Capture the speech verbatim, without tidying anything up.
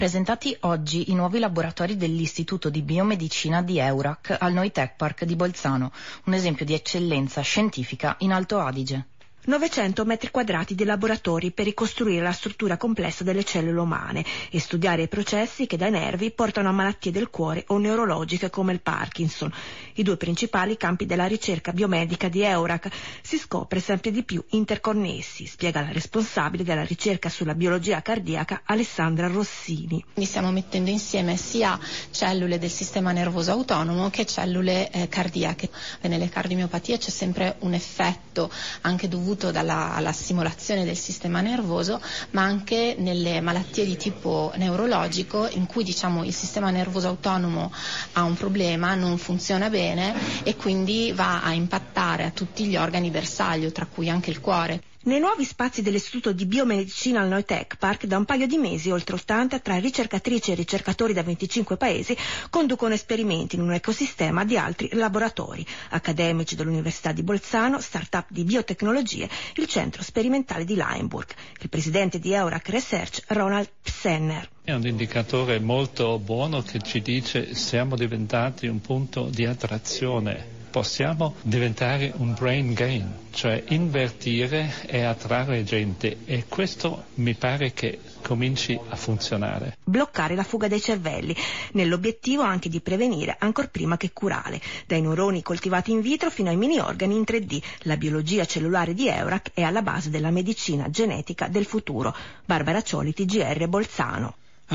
Presentati oggi i nuovi laboratori dell'Istituto di Biomedicina di EURAC al Noi Tech Park di Bolzano, un esempio di eccellenza scientifica in Alto Adige. novecento metri quadrati di laboratori per ricostruire la struttura complessa delle cellule umane e studiare i processi che dai nervi portano a malattie del cuore o neurologiche come il Parkinson, i due principali campi della ricerca biomedica di EURAC. Si scopre sempre di più interconnessi, spiega la responsabile della ricerca sulla biologia cardiaca Alessandra Rossini. Quindi stiamo mettendo insieme sia cellule del sistema nervoso autonomo che cellule eh, cardiache. E nelle cardiomiopatie c'è sempre un effetto anche dovuto Dalla, alla stimolazione del sistema nervoso, ma anche nelle malattie di tipo neurologico in cui diciamo il sistema nervoso autonomo ha un problema, non funziona bene e quindi va a impattare a tutti gli organi bersaglio, tra cui anche il cuore. Nei nuovi spazi dell'Istituto di Biomedicina al Noi Tech Park, da un paio di mesi, oltre ottanta tra ricercatrici e ricercatori da venticinque paesi conducono esperimenti in un ecosistema di altri laboratori, accademici dell'Università di Bolzano, start-up di biotecnologie, il centro sperimentale di Limburg. Il presidente di EURAC Research, Ronald Psenner. È un indicatore molto buono che ci dice siamo diventati un punto di attrazione. Possiamo diventare un brain gain, cioè invertire e attrarre gente, e questo mi pare che cominci a funzionare. Bloccare la fuga dei cervelli, nell'obiettivo anche di prevenire ancor prima che curare. Dai neuroni coltivati in vitro fino ai mini organi in tre D, la biologia cellulare di EURAC è alla base della medicina genetica del futuro. Barbara Cioli, T G R Bolzano.